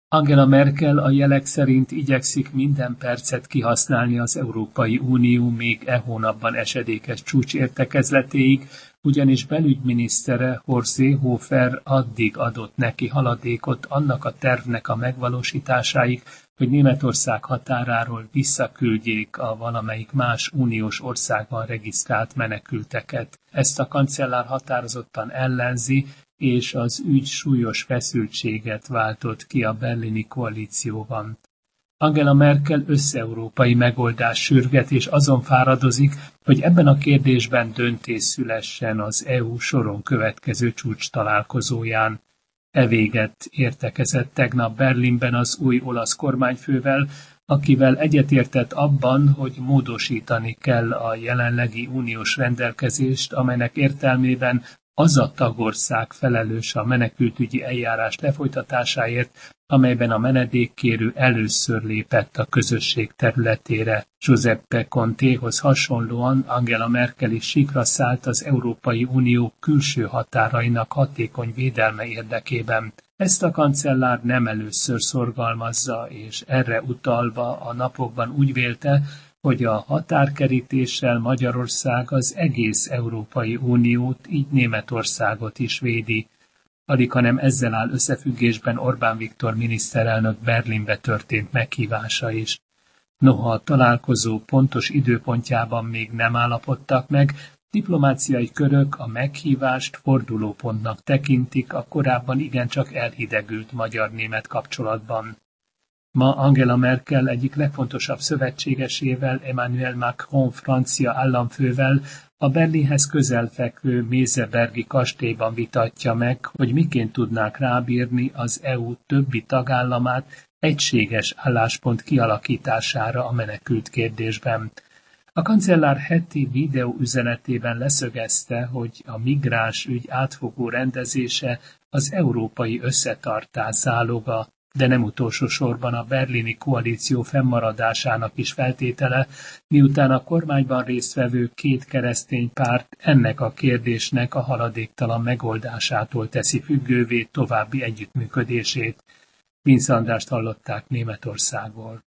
Angela Merkel a jelek szerint igyekszik minden percet kihasználni az Európai Unió még e hónapban esedékes csúcsértekezletéig, ugyanis belügyminisztere Horst Seehofer addig adott neki haladékot annak a tervnek a megvalósításáig, hogy Németország határáról visszaküldjék a valamelyik más uniós országban regisztrált menekülteket. Ezt a kancellár határozottan ellenzi, és az ügy súlyos feszültséget váltott ki a berlini koalícióban. Angela Merkel összeurópai megoldást sürget, és azon fáradozik, hogy ebben a kérdésben döntés szülessen az EU soron következő csúcstalálkozóján. Evéget értekezett tegnap Berlinben az új olasz kormányfővel, akivel egyetértett abban, hogy módosítani kell a jelenlegi uniós rendelkezést, amelynek értelmében az a tagország felelős a menekültügyi eljárás lefolytatásáért, amelyben a menedékkérő először lépett a közösség területére. Giuseppe Contéhoz hasonlóan Angela Merkel is síkra szállt az Európai Unió külső határainak hatékony védelme érdekében. Ezt a kancellár nem először szorgalmazza, és erre utalva a napokban úgy vélte, hogy a határkerítéssel Magyarország az egész Európai Uniót, így Németországot is védi. Alighanem ezzel áll összefüggésben Orbán Viktor miniszterelnök Berlinbe történt meghívása is. Noha a találkozó pontos időpontjában még nem állapodtak meg, diplomáciai körök a meghívást fordulópontnak tekintik a korábban igencsak elhidegült magyar-német kapcsolatban. Ma Angela Merkel egyik legfontosabb szövetségesével, Emmanuel Macron francia államfővel a Berlinhez közel fekvő Mesebergi kastélyban vitatja meg, hogy miként tudnák rábírni az EU többi tagállamát egységes álláspont kialakítására a menekült kérdésben. A kancellár heti videóüzenetében leszögezte, hogy a migránsügy átfogó rendezése az európai összetartás záloga, de nem utolsó sorban a berlini koalíció fennmaradásának is feltétele, miután a kormányban résztvevő két keresztény párt ennek a kérdésnek a haladéktalan megoldásától teszi függővé további együttműködését. Vince Andrást hallották Németországból.